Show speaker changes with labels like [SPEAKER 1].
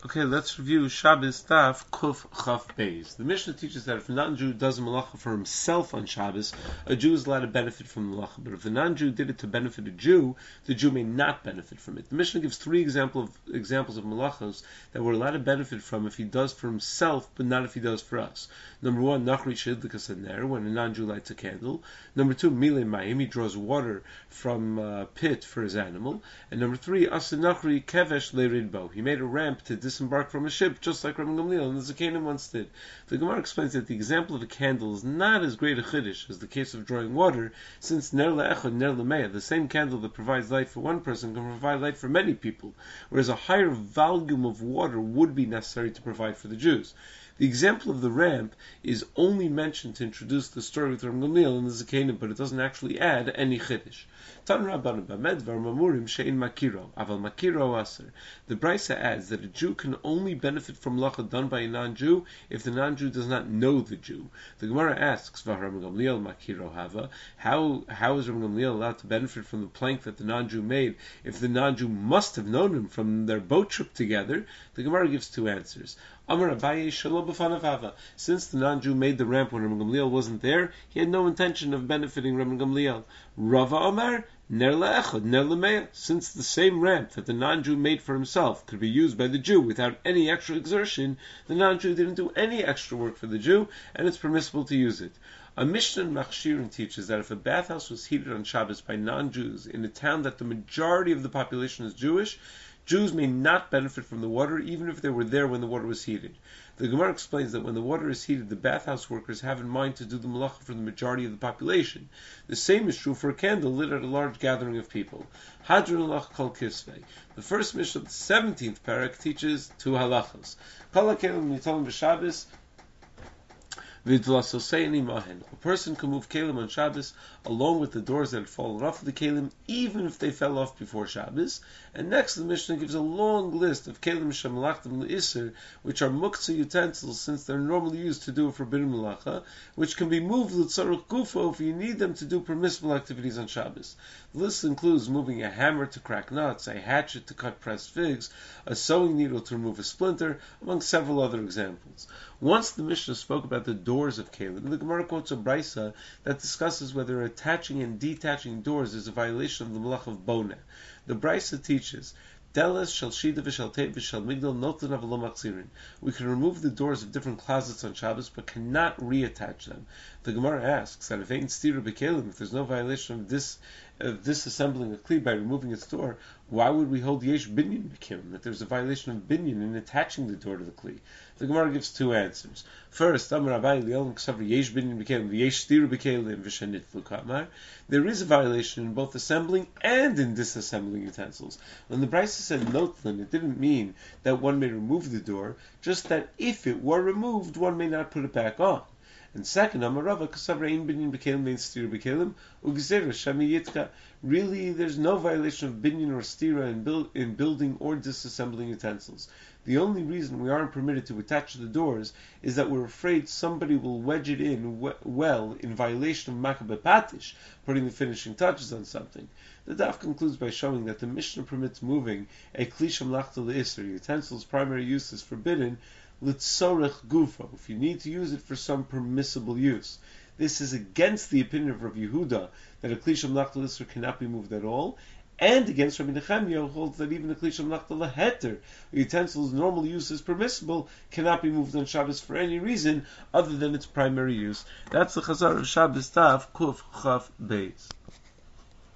[SPEAKER 1] Okay, let's review Shabbos Daf Kuf Chaf Beis. The Mishnah teaches that if a non-Jew does a malacha for himself on Shabbos, a Jew is allowed to benefit from the malacha. But if the non-Jew did it to benefit a Jew, the Jew may not benefit from it. The Mishnah gives three examples of malachos that we're allowed to benefit from if he does for himself, but not if he does for us. Number one, Nachri Shidlikas Ner, when a non-Jew lights a candle. Number two, Mile Mayim, he draws water from a pit for his animal. And number three, Asa Nachri Kevesh Leridbo, he made a ramp to disembark from a ship, just like Rabban Gamliel and the Zakanim once did. The Gemara explains that the example of a candle is not as great a chiddush as the case of drawing water, since Ner Le'echad, Ner Le'meya, the same candle that provides light for one person can provide light for many people, whereas a higher volume of water would be necessary to provide for the Jews. The example of the ramp is only mentioned to introduce the story with Rabban Gamliel and the Zakanim, but it doesn't actually add any chiddush. Tan Rabbanan B'medvar Mamurim She'in Makiro, Aval Makiro Aser. The Brisa adds that a Jew can only benefit from malacha done by a non-Jew if the non-Jew does not know the Jew. The Gemara asks, Rabban Gamliel Makiro Hava, how is Rabban Gamliel allowed to benefit from the plank that the non-Jew made if the non-Jew must have known him from their boat trip together? The Gemara gives two answers. Amar Abaye Shalom B'fanav Hava. Since the non-Jew made the ramp when Rabban Gamliel wasn't there, he had no intention of benefiting Rabban Gamliel. Rava Amar Ner Le'echad, Ner Le'meya. Since the same ramp that the non-Jew made for himself could be used by the Jew without any extra exertion, the non-Jew didn't do any extra work for the Jew, and it's permissible to use it. A Mishnah in Machshirin teaches that if a bathhouse was heated on Shabbos by non-Jews in a town that the majority of the population is Jewish, Jews may not benefit from the water even if they were there when the water was heated. The Gemara explains that when the water is heated, the bathhouse workers have in mind to do the malacha for the majority of the population. The same is true for a candle lit at a large gathering of people. Hadron Lach Kol Kisvei. The first Mishnah of the 17th parak teaches two halachos. Kol HaKelim Nitolim B'Shabbos, a person can move kelim on Shabbos along with the doors that had fallen off of the kelim, even if they fell off before Shabbos. And next, the Mishnah gives a long list of kelim shemalachtim le'isr, which are muktzah utensils, since they're normally used to do a forbidden malacha, which can be moved l'tzarech gufo if you need them to do permissible activities on Shabbos. The list includes moving a hammer to crack nuts, a hatchet to cut pressed figs, a sewing needle to remove a splinter, among several other examples. Once the Mishnah spoke about the doors of kelim, the Gemara quotes a brisa that discusses whether attaching and detaching doors is a violation of the malach of boneh. The brisa teaches, Deles shel shida v'shel teit v'shel migdal noten avlo machzirin. We can remove the doors of different closets on Shabbos, but cannot reattach them. The Gemara asks that if ain't stira b'kelim, if there's no violation of disassembling a kli by removing its door, why would we hold yesh binyan b'kelim, that there's a violation of binyan in attaching the door to the kli? The Gemara gives two answers. First, Amar Abaye li'olam k'savar yesh binyan b'kelim v'yesh stira b'kelim v'shenitlu kamar. There is a violation in both assembling and in disassembling utensils. When the Brisa said notlan, it didn't mean that one may remove the door, just that if it were removed, one may not put it back on. And second, Amarava Kasavar Ein Binyan B'Kelim Ein Stira B'Kelim Ugzera Shami Yitka. Really, there's no violation of binyan or stira in building or disassembling utensils. The only reason we aren't permitted to attach the doors is that we're afraid somebody will wedge it in well in violation of Makabeh Patish, putting the finishing touches on something. The daf concludes by showing that the Mishnah permits moving a kli shemlachta le'isr, utensil's primary use is forbidden, l'tzorech gufo, if you need to use it for some permissible use. This is against the opinion of Rav Yehuda that a kli shemlachta le'isr cannot be moved at all, and against Rabbi Nechemia, who holds that even a kli shemlachta le'heter, a utensil's normal use is permissible, cannot be moved on Shabbos for any reason other than its primary use. That's the Chazar of Shabbos Daf Kuf Chaf Beis.